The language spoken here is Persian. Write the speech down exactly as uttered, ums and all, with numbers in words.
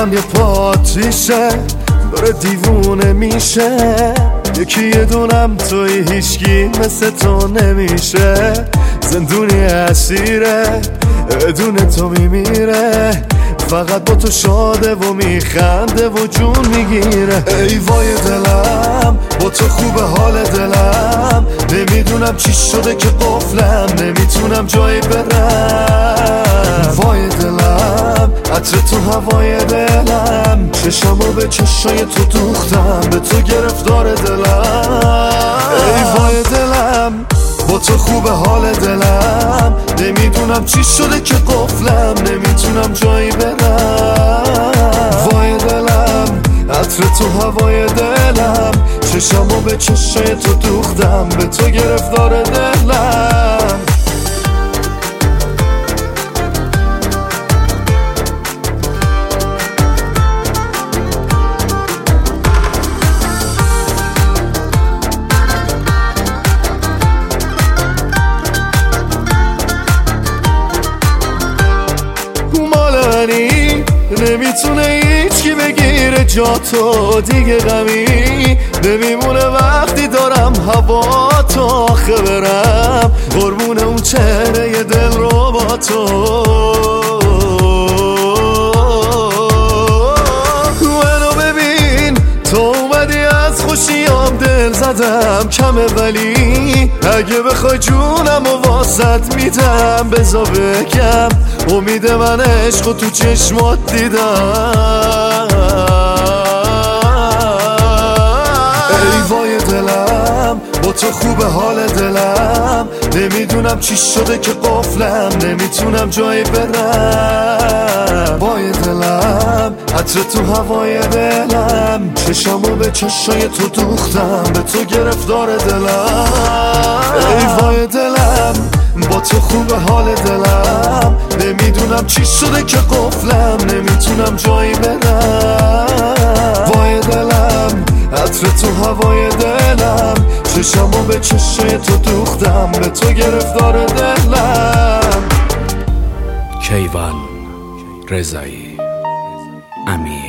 دلم یه پاتیشه داره دیوونه میشه، یکی یه دونم توی هیچکی مثل تو نمیشه. زندونی اسیره بدون تو میمیره، فقط با تو شاده و میخنده و جون میگیره. ای وای دلم با تو خوبه حال دلم، نمیدونم چی شده که قفلم نمیتونم جایی برم. وای دلم عطر تو هوای دلم، چشمو به چشای تو دوختم به تو گرفتار دلم. ای وای دلم با تو خوبه حال دلم، نمیدونم چی شده که قفلم نمیتونم جایی برم. وای دلم عطر تو هوای دلم، چشمو به چشای تو دوختم به تو گرفتار دلم. نمیتونه هیچکی بگیره جا تو، دیگه غمی نمیمونه وقتی دارم هوا تو آخه برم قربون اون چهره دل رو با تو. منو ببین تو اومدی از خوشیام دل زدم کمه، ولی اگه بخوای جونم و واسط میدم. بذار بگم امید من عشق و تو چشمات دیدم. ای وای دلم با تو خوبه حال دلم، نمیدونم چی شده که قفلم نمیتونم جایی برم. وای دلم عطر تو هوای دلم، چشمو به چشای تو دوختم به تو گرفتار دلم. ای وای دلم با تو خوبه حال دلم، نمیدونم چی شده که قفلم نمیتونم جایی برم. وای دلم عطر تو هوای دلم، چشمو به چشای تو دوختم به تو گرفتار دلم. کیوان رضایی، امیر.